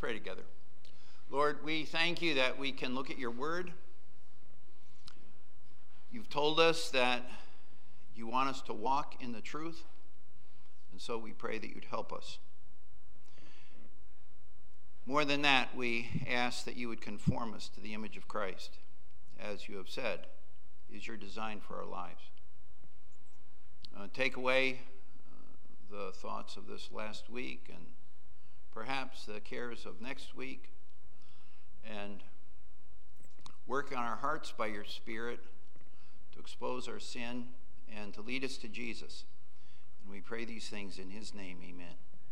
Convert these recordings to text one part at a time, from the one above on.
pray together. Lord, we thank you that we can look at your word. You've told us that you want us to walk in the truth, and so we pray that you'd help us. More than that, we ask that you would conform us to the image of Christ, as you have said is your design for our lives. Take away the thoughts of this last week and perhaps the cares of next week, and work on our hearts by your Spirit to expose our sin and to lead us to Jesus. And we pray these things in his name, amen.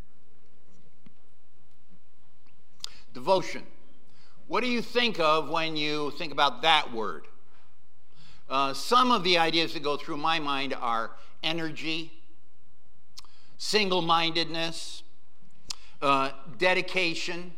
Devotion. What do you think of when you think about that word? Some of the ideas that go through my mind are energy, single-mindedness, dedication.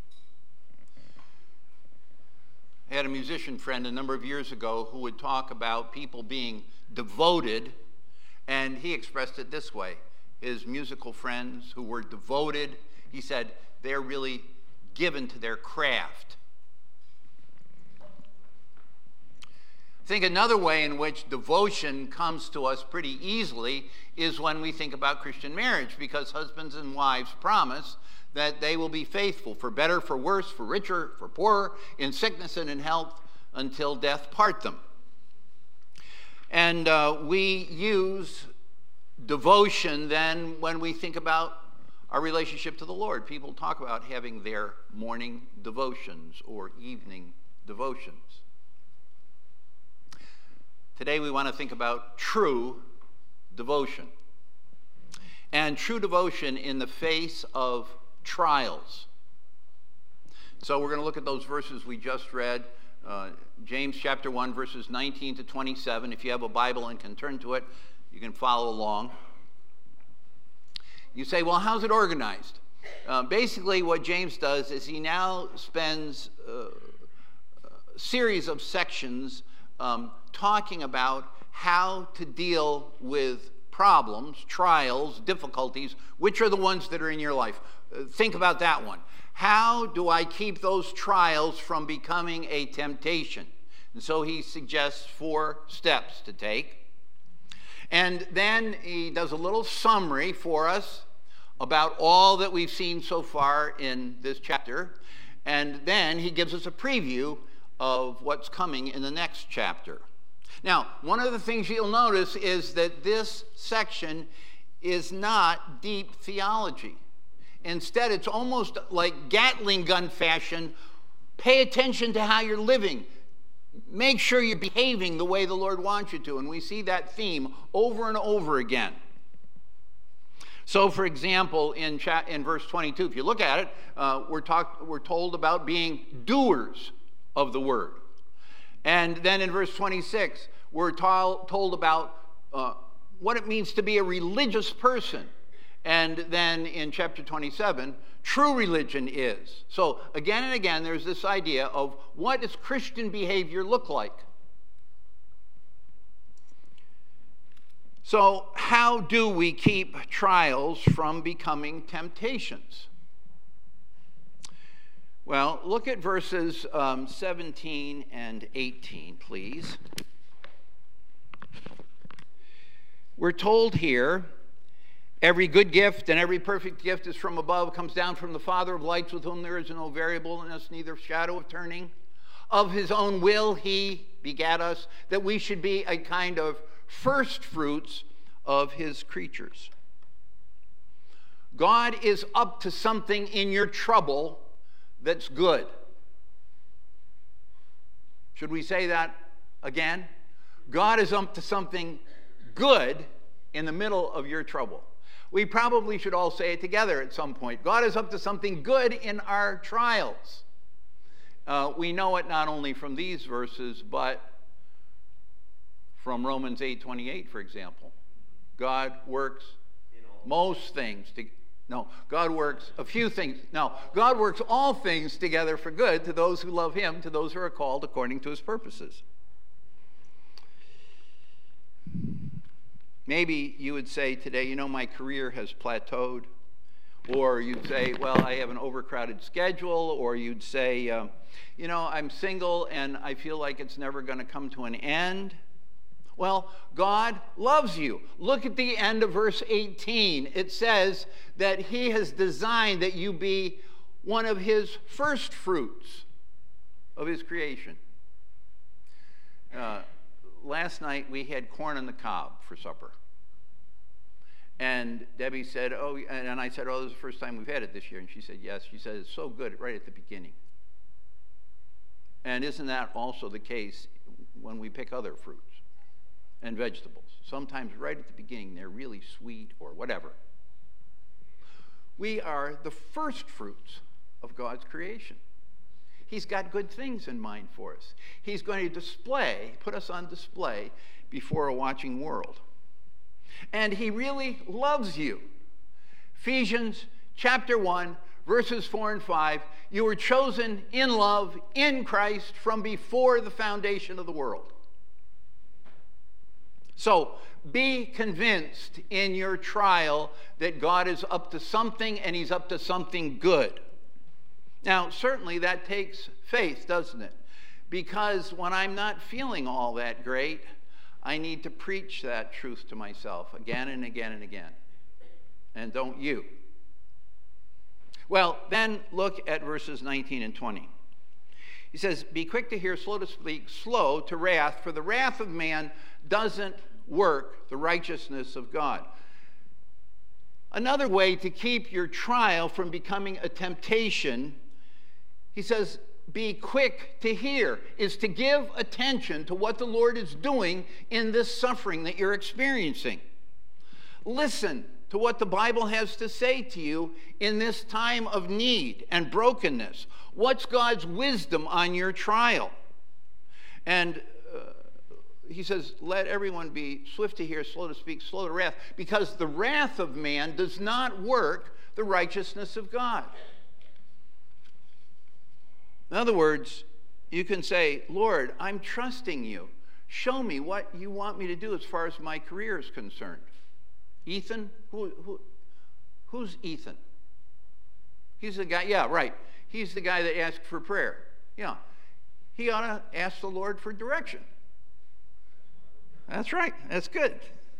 I had a musician friend a number of years ago who would talk about people being devoted, and he expressed it this way. His musical friends who were devoted, he said, they're really given to their craft. I think another way in which devotion comes to us pretty easily is when we think about Christian marriage, because husbands and wives promise that they will be faithful for better, for worse, for richer, for poorer, in sickness and in health, until death part them. And we use devotion then when we think about our relationship to the Lord. People talk about having their morning devotions or evening devotions. Today we want to think about true devotion. And true devotion in the face of trials. So we're going to look at those verses we just read, James chapter 1, verses 19 to 27. If you have a Bible and can turn to it, you can follow along. You say, well, how's it organized? Basically, what James does is he now spends a series of sections talking about how to deal with problems, trials, difficulties, which are the ones that are in your life. Think about that one. How do I keep those trials from becoming a temptation? And so he suggests 4 steps to take. And then he does a little summary for us about all that we've seen so far in this chapter. And then he gives us a preview of what's coming in the next chapter. Now, one of the things you'll notice is that this section is not deep theology. Instead, it's almost like Gatling gun fashion. Pay attention to how you're living. Make sure you're behaving the way the Lord wants you to. And we see that theme over and over again. So, for example, in verse 22, if you look at it, we're told about being doers of the word. And then in verse 26, we're told about what it means to be a religious person. And then in chapter 27, true religion is. So again and again, there's this idea of what does Christian behavior look like? So how do we keep trials from becoming temptations? Well, look at verses 17 and 18, please. We're told here, every good gift and every perfect gift is from above, comes down from the Father of lights, with whom there is no variableness, neither shadow of turning. Of his own will he begat us, that we should be a kind of first fruits of his creatures. God is up to something in your trouble that's good. Should we say that again? God is up to something good in the middle of your trouble. We probably should all say it together at some point. God is up to something good in our trials. We know it not only from these verses, but from Romans 8:28, for example. God works most things to... No, God works a few things. No, God works all things together for good to those who love him, to those who are called according to his purposes. Maybe you would say today, my career has plateaued, Or you'd say, well, I have an overcrowded schedule. Or you'd say, I'm single and I feel like it's never going to come to an end. Well, God loves you. Look at the end of verse 18. It says that he has designed that you be one of his first fruits of his creation. Last night we had corn on the cob for supper. And Debbie said, and I said, this is the first time we've had it this year. And she said, yes. She said, it's so good right at the beginning. And isn't that also the case when we pick other fruits and vegetables? Sometimes right at the beginning they're really sweet or whatever. We are the first fruits of God's creation. He's got good things in mind for us. He's going to put us on display before a watching world. And he really loves you. Ephesians chapter 1, verses 4 and 5, you were chosen in love in Christ from before the foundation of the world. So be convinced in your trial that God is up to something and he's up to something good. Now, certainly that takes faith, doesn't it? Because when I'm not feeling all that great, I need to preach that truth to myself again and again and again. And don't you? Well, then look at verses 19 and 20. He says, be quick to hear, slow to speak, slow to wrath, for the wrath of man doesn't work the righteousness of God. Another way to keep your trial from becoming a temptation, he says, be quick to hear, is to give attention to what the Lord is doing in this suffering that you're experiencing. Listen to what the Bible has to say to you in this time of need and brokenness. What's God's wisdom on your trial? And he says, let everyone be swift to hear, slow to speak, slow to wrath, because the wrath of man does not work the righteousness of God. In other words, you can say, Lord, I'm trusting you. Show me what you want me to do as far as my career is concerned. Ethan? Who's Ethan? He's the guy, yeah, right. He's the guy that asked for prayer. Yeah. He ought to ask the Lord for direction. That's right. That's good.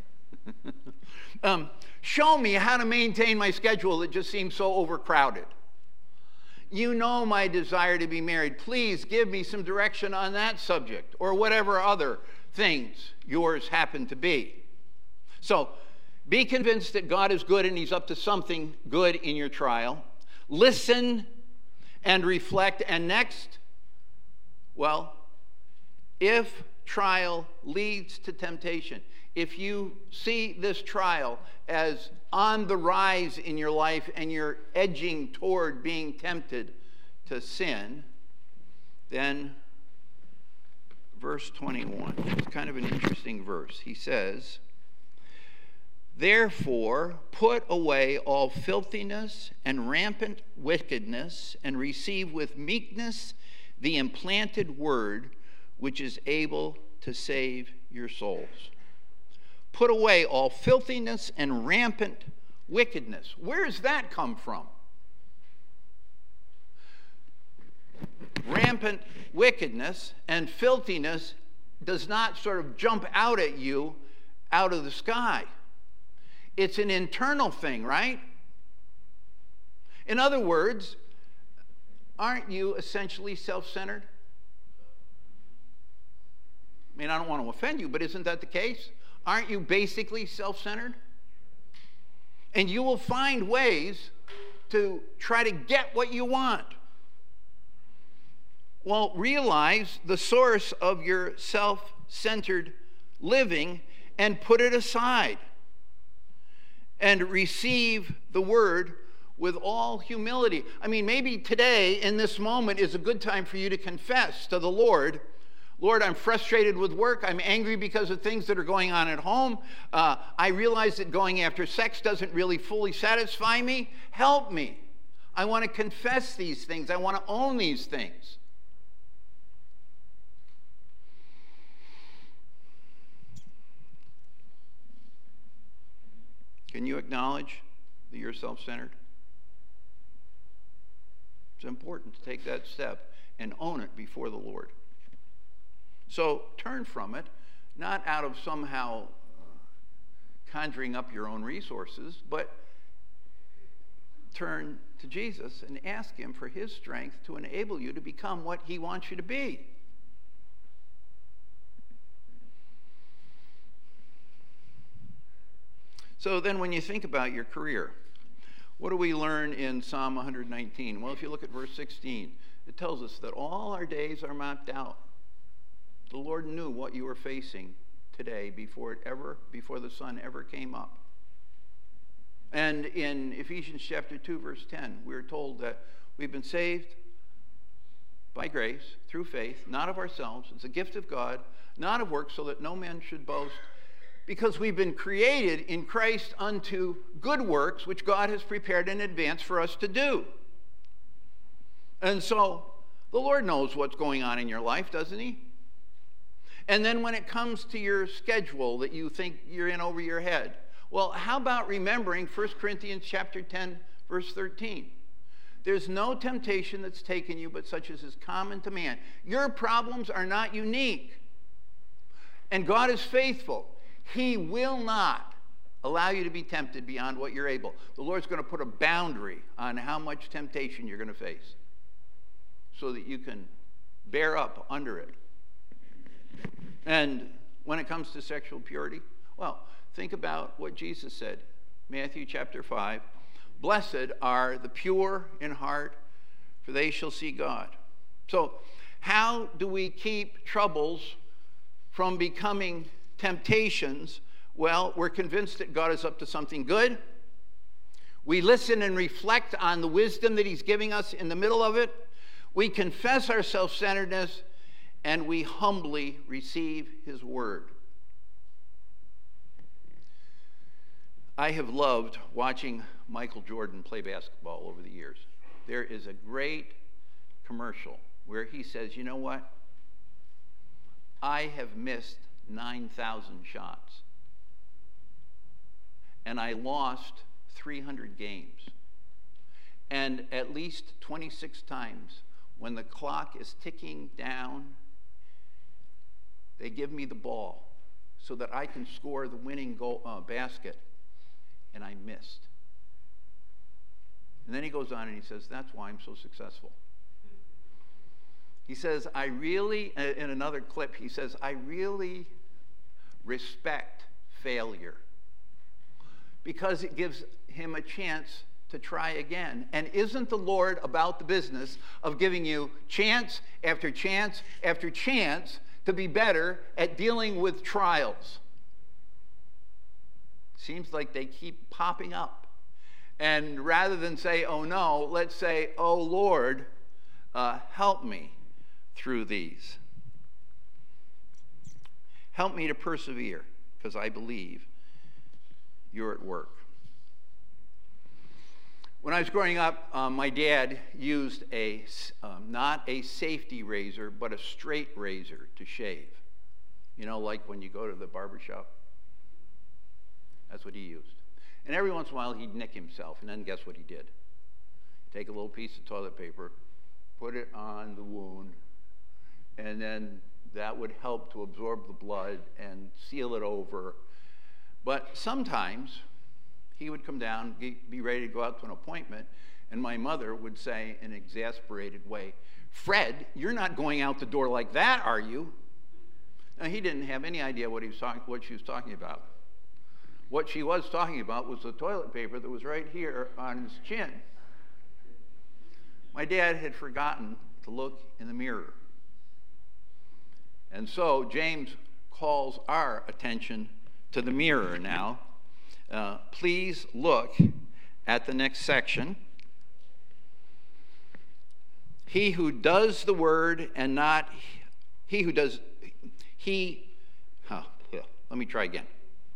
Show me how to maintain my schedule that just seems so overcrowded. You know my desire to be married. Please give me some direction on that subject or whatever other things yours happen to be. So be convinced that God is good and he's up to something good in your trial. Listen and reflect. And next, well, if trial leads to temptation, if you see this trial as on the rise in your life and you're edging toward being tempted to sin, then verse 21, it's kind of an interesting verse. He says, therefore, put away all filthiness and rampant wickedness, and receive with meekness the implanted word, which is able to save your souls. Put away all filthiness and rampant wickedness. Where does that come from? Rampant wickedness and filthiness does not sort of jump out at you out of the sky. It's an internal thing, right? In other words, aren't you essentially self-centered? I mean, I don't want to offend you, but isn't that the case? Aren't you basically self-centered? And you will find ways to try to get what you want. Well, realize the source of your self-centered living and put it aside. And receive the word with all humility. I mean, maybe today, in this moment, is a good time for you to confess to the Lord, Lord, I'm frustrated with work. I'm angry because of things that are going on at home. I realize that going after sex doesn't really fully satisfy me. Help me. I want to confess these things. I want to own these things. Can you acknowledge that you're self-centered? important to take that step and own it before the Lord. So turn from it, not out of somehow conjuring up your own resources, but turn to Jesus and ask him for his strength to enable you to become what he wants you to be. So then when you think about your career, what do we learn in Psalm 119? Well, if you look at verse 16, it tells us that all our days are mapped out. The Lord knew what you were facing today before the sun ever came up. And in Ephesians chapter 2, verse 10, we're told that we've been saved by grace through faith, not of ourselves. It's a gift of God, not of works, so that no man should boast, because we've been created in Christ unto good works, which God has prepared in advance for us to do. And so the Lord knows what's going on in your life, doesn't he? And then when it comes to your schedule that you think you're in over your head, well, how about remembering 1 Corinthians chapter 10, verse 13? There's no temptation that's taken you but such as is common to man. Your problems are not unique. And God is faithful. He will not allow you to be tempted beyond what you're able. The Lord's going to put a boundary on how much temptation you're going to face so that you can bear up under it. And when it comes to sexual purity, well, think about what Jesus said. Matthew chapter 5, blessed are the pure in heart, for they shall see God. So how do we keep troubles from becoming temptations? Well, we're convinced that God is up to something good. We listen and reflect on the wisdom that he's giving us in the middle of it. We confess our self-centeredness, and we humbly receive his word. I have loved watching Michael Jordan play basketball over the years. There is a great commercial where he says, you know what? I have missed 9,000 shots. And I lost 300 games. And at least 26 times when the clock is ticking down, they give me the ball so that I can score the winning goal, basket, and I missed. And then he goes on and he says, that's why I'm so successful. He says, in another clip, he says, I really respect failure because it gives him a chance to try again. And isn't the Lord about the business of giving you chance after chance after chance to be better at dealing with trials? Seems like they keep popping up. And rather than say, oh no, let's say, oh Lord, help me through these. Help me to persevere, because I believe you're at work. When I was growing up, my dad used not a safety razor, but a straight razor to shave. You know, like when you go to the barber shop. That's what he used. And every once in a while, he'd nick himself, and then guess what he did? Take a little piece of toilet paper, put it on the wound, and then that would help to absorb the blood and seal it over. But sometimes he would come down, be ready to go out to an appointment, and my mother would say in an exasperated way, Fred, you're not going out the door like that, are you? Now, he didn't have any idea what she was talking about. What she was talking about was the toilet paper that was right here on his chin. My dad had forgotten to look in the mirror. And so James calls our attention to the mirror now. Please look at the next section. He who does the word and not he who does, let me try again.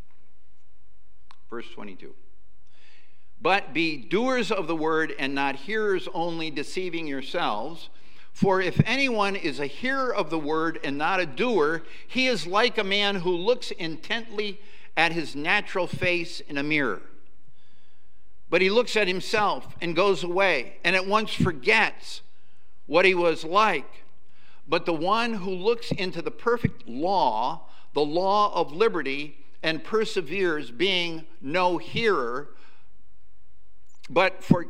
Verse 22. But be doers of the word and not hearers only, deceiving yourselves. For if anyone is a hearer of the word and not a doer, he is like a man who looks intently at his natural face in a mirror. But he looks at himself and goes away and at once forgets what he was like. But the one who looks into the perfect law, the law of liberty, and perseveres, being no hearer, but for...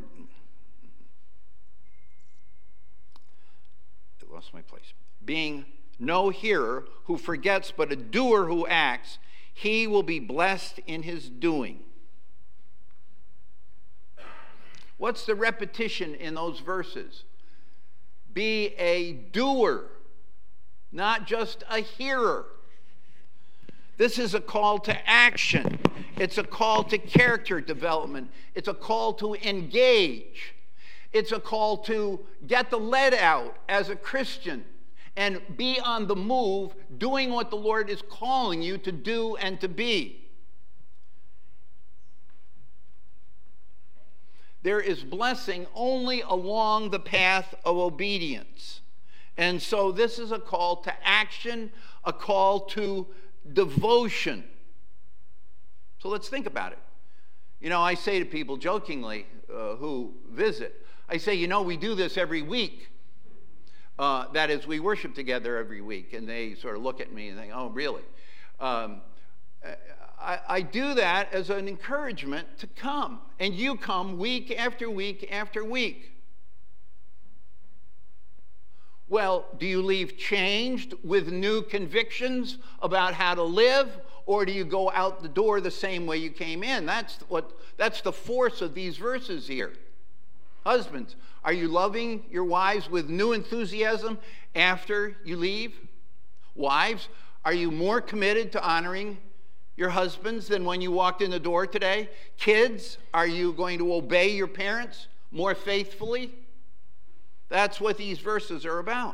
I lost my place. Being no hearer who forgets, but a doer who acts, he will be blessed in his doing. What's the repetition in those verses? Be a doer, not just a hearer. This is a call to action. It's a call to character development. It's a call to engage. It's a call to get the lead out as a Christian and be on the move, doing what the Lord is calling you to do and to be. There is blessing only along the path of obedience. And so this is a call to action, a call to devotion. So let's think about it. You know, I say to people jokingly who visit, I say, we do this every week. That is, we worship together every week. And they sort of look at me and think, oh, really? I do that as an encouragement to come. And you come week after week after week. Well, do you leave changed with new convictions about how to live? Or do you go out the door the same way you came in? That's the force of these verses here. Husbands, are you loving your wives with new enthusiasm after you leave? Wives, are you more committed to honoring your husbands than when you walked in the door today? Kids, are you going to obey your parents more faithfully? That's what these verses are about.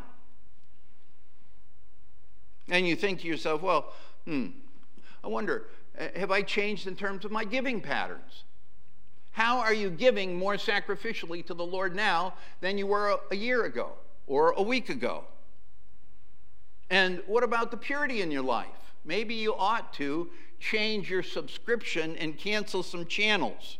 And you think to yourself, well, I wonder, have I changed in terms of my giving patterns? How are you giving more sacrificially to the Lord now than you were a year ago or a week ago? And what about the purity in your life? Maybe you ought to change your subscription and cancel some channels.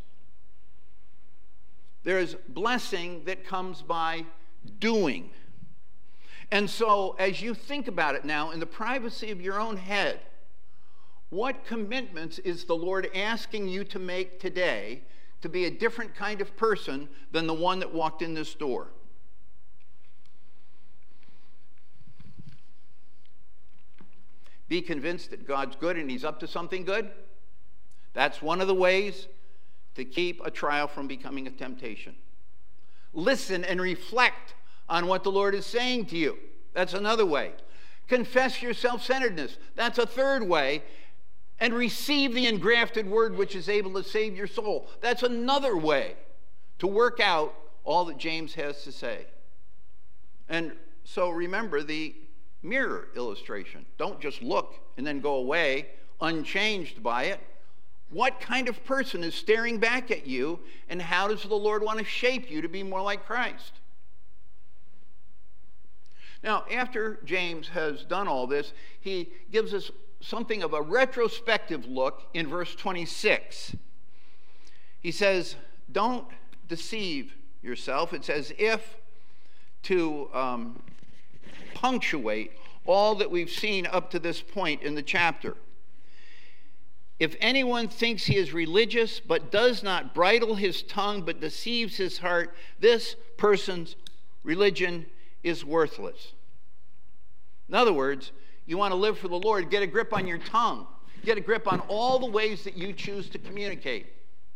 There is blessing that comes by doing. And so as you think about it now in the privacy of your own head, what commitments is the Lord asking you to make today to be a different kind of person than the one that walked in this door? Be convinced that God's good and he's up to something good. That's one of the ways to keep a trial from becoming a temptation. Listen and reflect on what the Lord is saying to you. That's another way. Confess your self-centeredness. That's a third way. And receive the engrafted word which is able to save your soul. That's another way to work out all that James has to say. And so remember the mirror illustration. Don't just look and then go away unchanged by it. What kind of person is staring back at you, and how does the Lord want to shape you to be more like Christ? Now, after James has done all this, he gives us something of a retrospective look in verse 26. He says, don't deceive yourself. It's as if to punctuate all that we've seen up to this point in the chapter. If anyone thinks he is religious but does not bridle his tongue but deceives his heart, this person's religion is worthless. In other words, you want to live for the Lord, get a grip on your tongue. Get a grip on all the ways that you choose to communicate.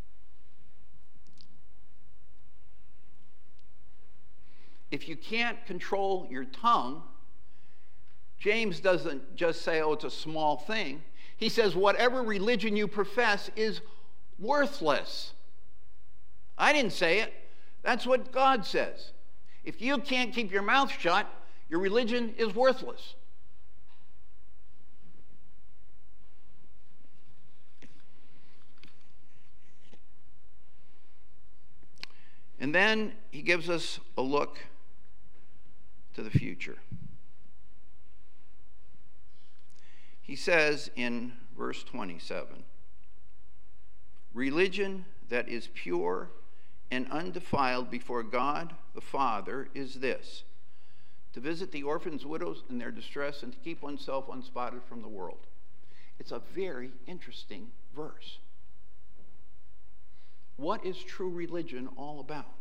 If you can't control your tongue, James doesn't just say, oh, it's a small thing. He says, whatever religion you profess is worthless. I didn't say it. That's what God says. If you can't keep your mouth shut, your religion is worthless. And then he gives us a look to the future. He says in verse 27, religion that is pure and undefiled before God the Father is this: to visit the orphans, widows in their distress, and to keep oneself unspotted from the world. It's a very interesting verse. What is true religion all about?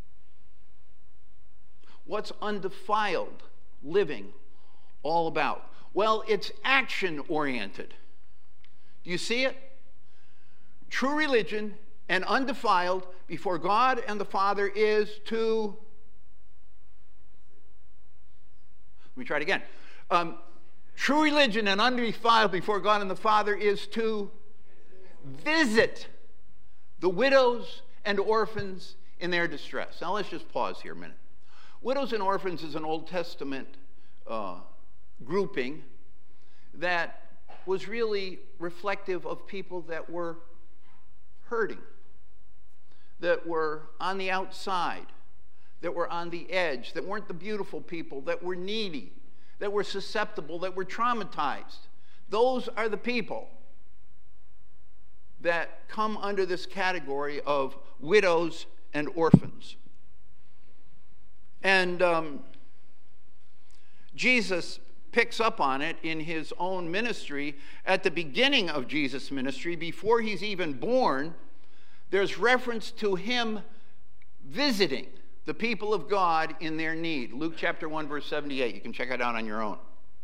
What's undefiled living all about? Well, it's action-oriented. Do you see it? True religion and undefiled before God and the Father is to... Let me try it again. True religion and undefiled before God and the Father is to visit the widows and orphans in their distress. Now let's just pause here a minute. Widows and orphans is an Old Testament grouping that was really reflective of people that were hurting, that were on the outside, that were on the edge, that weren't the beautiful people, that were needy, that were susceptible, that were traumatized. Those are the people that come under this category of widows and orphans. And Jesus picks up on it in his own ministry. At the beginning of Jesus' ministry, before he's even born, there's reference to him visiting the people of God in their need. Luke chapter 1, verse 78. You can check it out on your own.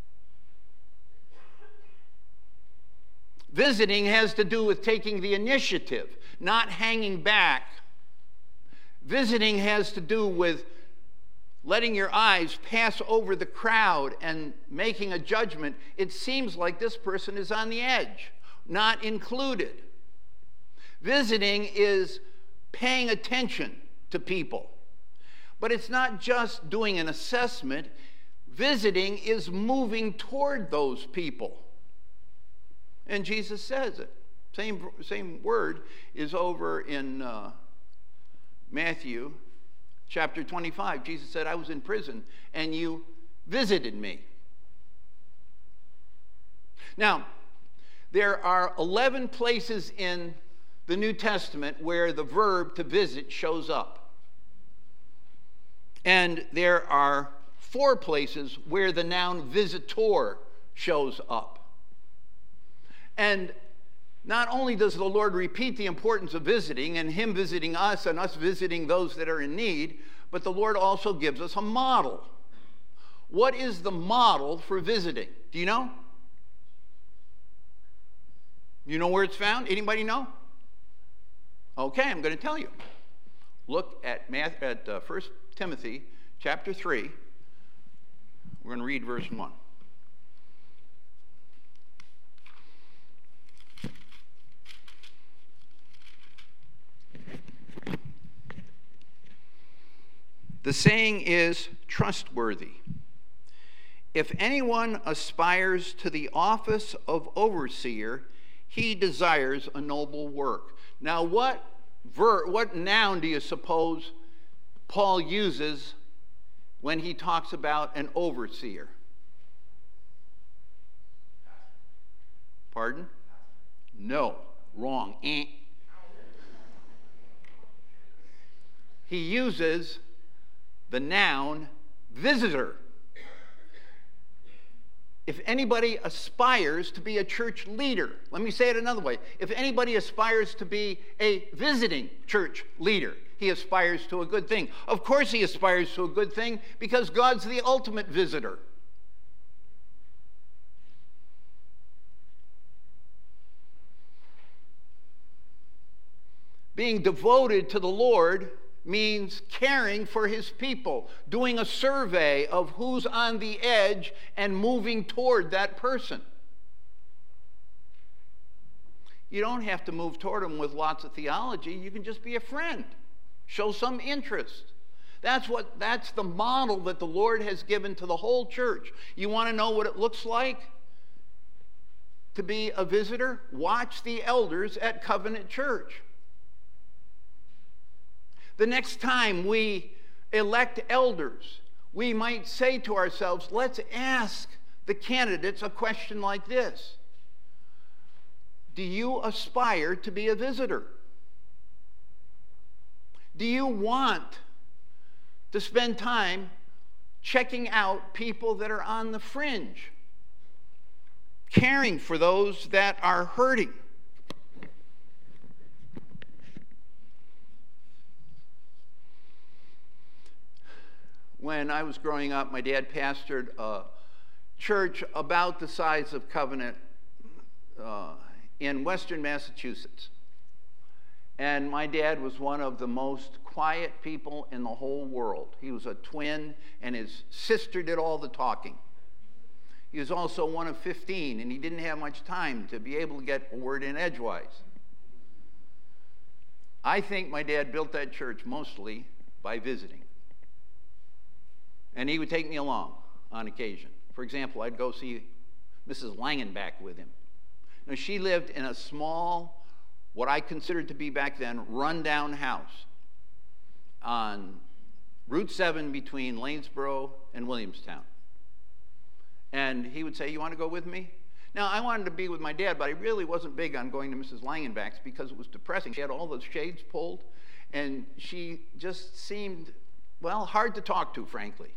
Visiting has to do with taking the initiative, not hanging back. Visiting has to do with letting your eyes pass over the crowd and making a judgment. It seems like this person is on the edge, not included. Visiting is paying attention to people. But it's not just doing an assessment. Visiting is moving toward those people. And Jesus says it. Same word is over in Matthew chapter 25. Jesus said, I was in prison and you visited me. Now, there are 11 places in the New Testament where the verb to visit shows up. And there are 4 places where the noun visitor shows up. And not only does the Lord repeat the importance of visiting and him visiting us and us visiting those that are in need, but the Lord also gives us a model. What is the model for visiting? Do you know? You know where it's found? Anybody know? Okay, I'm going to tell you. Look at 1 Timothy chapter 3. We're going to read verse 1. The saying is trustworthy. If anyone aspires to the office of overseer, he desires a noble work. Now, what noun do you suppose Paul uses when he talks about an overseer? Pardon? No, wrong. He uses the noun visitor. If anybody aspires to be a church leader, let me say it another way. If anybody aspires to be a visiting church leader, he aspires to a good thing. Of course he aspires to a good thing because God's the ultimate visitor. Being devoted to the Lord means caring for his people, doing a survey of who's on the edge and moving toward that person. You don't have to move toward them with lots of theology. You can just be a friend. Show some interest. That's the model that the Lord has given to the whole church. You want to know what it looks like to be a visitor? Watch the elders at Covenant Church. The next time we elect elders, we might say to ourselves, let's ask the candidates a question like this. Do you aspire to be a visitor? Do you want to spend time checking out people that are on the fringe, caring for those that are hurting? When I was growing up, my dad pastored a church about the size of Covenant in western Massachusetts. And my dad was one of the most quiet people in the whole world. He was a twin, and his sister did all the talking. He was also one of 15, and he didn't have much time to be able to get a word in edgewise. I think my dad built that church mostly by visiting. And he would take me along on occasion. For example, I'd go see Mrs. Langenbach with him. Now, she lived in a small, what I considered to be back then, rundown house on Route 7 between Lanesboro and Williamstown. And he would say, "You want to go with me?" Now, I wanted to be with my dad, but I really wasn't big on going to Mrs. Langenbach's because it was depressing. She had all the shades pulled, and she just seemed, well, hard to talk to, frankly.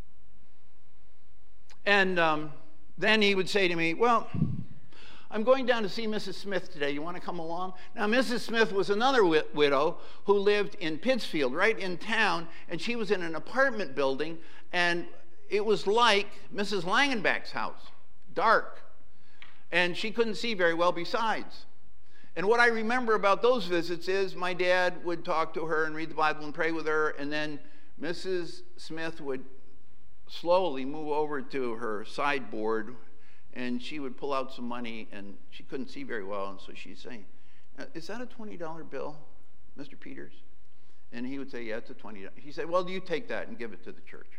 And then he would say to me, "Well, I'm going down to see Mrs. Smith today. You want to come along?" Now, Mrs. Smith was another widow who lived in Pittsfield, right in town, and she was in an apartment building, and it was like Mrs. Langenbach's house, dark, and she couldn't see very well besides. And what I remember about those visits is my dad would talk to her and read the Bible and pray with her, and then Mrs. Smith would slowly move over to her sideboard, and she would pull out some money, and she couldn't see very well, and so she'd say, "Is that a $20 bill, Mr. Peters?" And he would say, "Yeah, it's a $20." He said, "Well, you take that and give it to the church."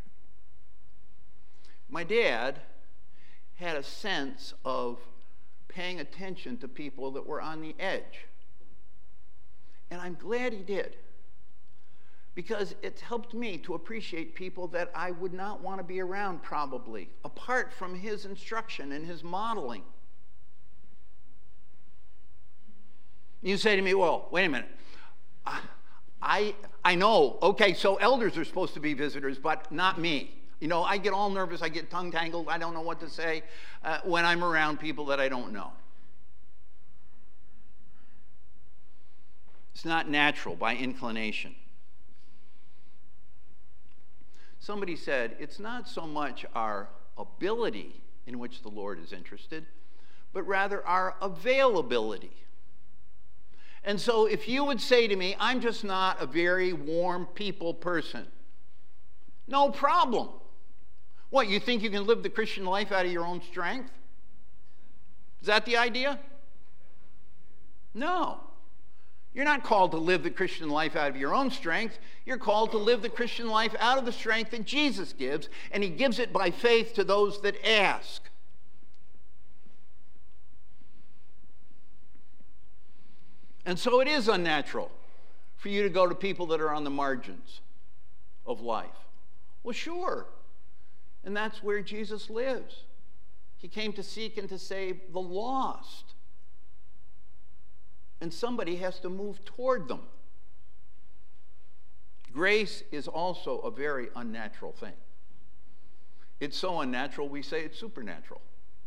My dad had a sense of paying attention to people that were on the edge. And I'm glad he did, because it's helped me to appreciate people that I would not want to be around, probably, apart from his instruction and his modeling. You say to me, "Well, wait a minute. I know, okay, so elders are supposed to be visitors, but not me. You know, I get all nervous, I get tongue-tangled, I don't know what to say when I'm around people that I don't know." It's not natural by inclination. Somebody said, it's not so much our ability in which the Lord is interested, but rather our availability. And so if you would say to me, "I'm just not a very warm people person," no problem. What, you think you can live the Christian life out of your own strength? Is that the idea? No. You're not called to live the Christian life out of your own strength. You're called to live the Christian life out of the strength that Jesus gives, and he gives it by faith to those that ask. And so it is unnatural for you to go to people that are on the margins of life. Well, sure. And that's where Jesus lives. He came to seek and to save the lost. And somebody has to move toward them. Grace is also a very unnatural thing. It's so unnatural, we say it's supernatural.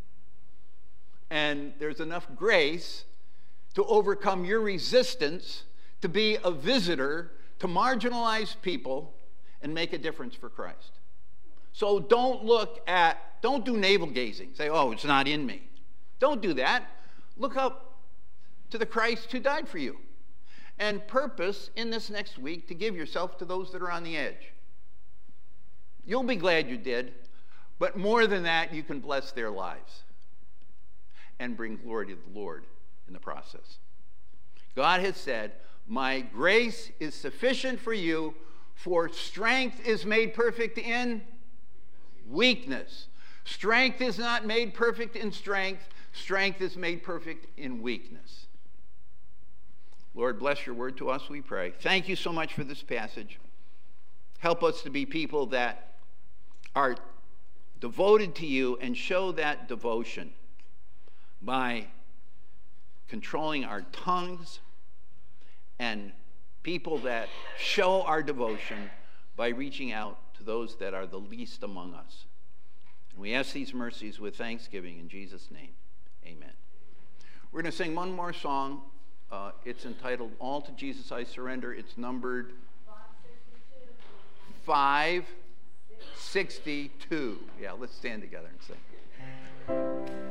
And there's enough grace to overcome your resistance to be a visitor to marginalized people and make a difference for Christ. So don't do navel gazing. Say, "Oh, it's not in me." Don't do that. Look up to the Christ who died for you. And purpose in this next week to give yourself to those that are on the edge. You'll be glad you did, but more than that, you can bless their lives and bring glory to the Lord in the process. God has said, "My grace is sufficient for you, for strength is made perfect in weakness." Strength is not made perfect in strength. Strength is made perfect in weakness. Lord, bless your word to us, we pray. Thank you so much for this passage. Help us to be people that are devoted to you and show that devotion by controlling our tongues and people that show our devotion by reaching out to those that are the least among us. And we ask these mercies with thanksgiving in Jesus' name. Amen. We're going to sing one more song. It's entitled All to Jesus I Surrender. It's numbered 562. Yeah, let's stand together and sing.